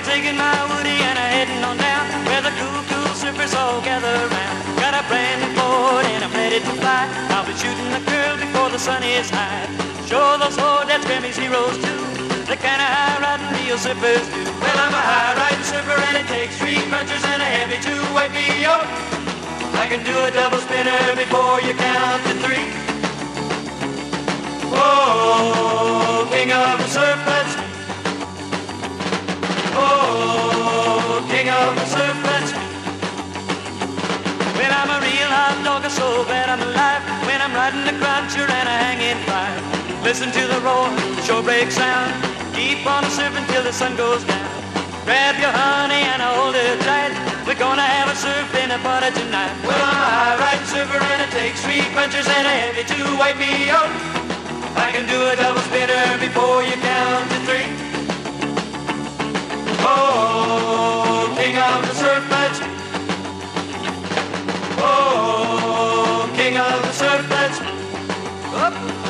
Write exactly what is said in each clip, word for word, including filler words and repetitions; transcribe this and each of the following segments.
taking my Woody and I'm heading on down where the cool, cool surfers all gather around. Got a brand new board and I'm ready to fly. I'll be shooting the curl before the sun is high. Show those old dead Grammys heroes too, the kind of high riding real surfers do. Well, I'm a high riding surfer and it takes three punchers and a heavy to wipe me out. I can do a double spinner before you count to three. Oh, king of the surf, that's me. Oh, king of the surf, that's me. Well, I'm a real hot dog, so bad I'm alive when I'm riding the cruncher and a hanging fire. Listen to the roar, the shore break sound. Keep on surfing till the sun goes down. Grab your honey and hold her tight. We're gonna have a surf in a party tonight. Well, I'm a high riding surfer and it takes three punchers and a heavy to wipe me out. I can do a double spinner before you count to three. Oh, king of the surf, that's me. Oh, king of the surf, that's me. Up.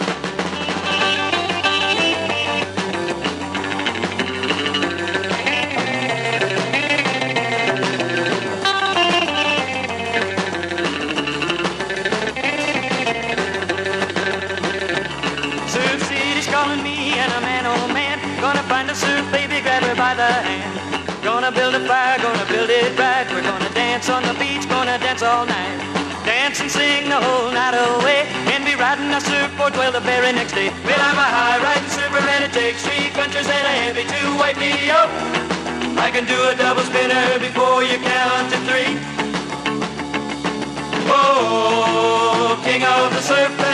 Surf City's calling me and a man, oh man, gonna find a surf baby, grab her by the hand. Gonna build a fire, gonna build it right. We're gonna dance on the beach, gonna dance all night. Dance and sing the whole night away, and be riding a surfboard till the very next day. Well, I'm a high riding surfer and it takes three punchers and a heavy to wipe me out. I can do a double spinner before you count to three. Oh, king of the surf.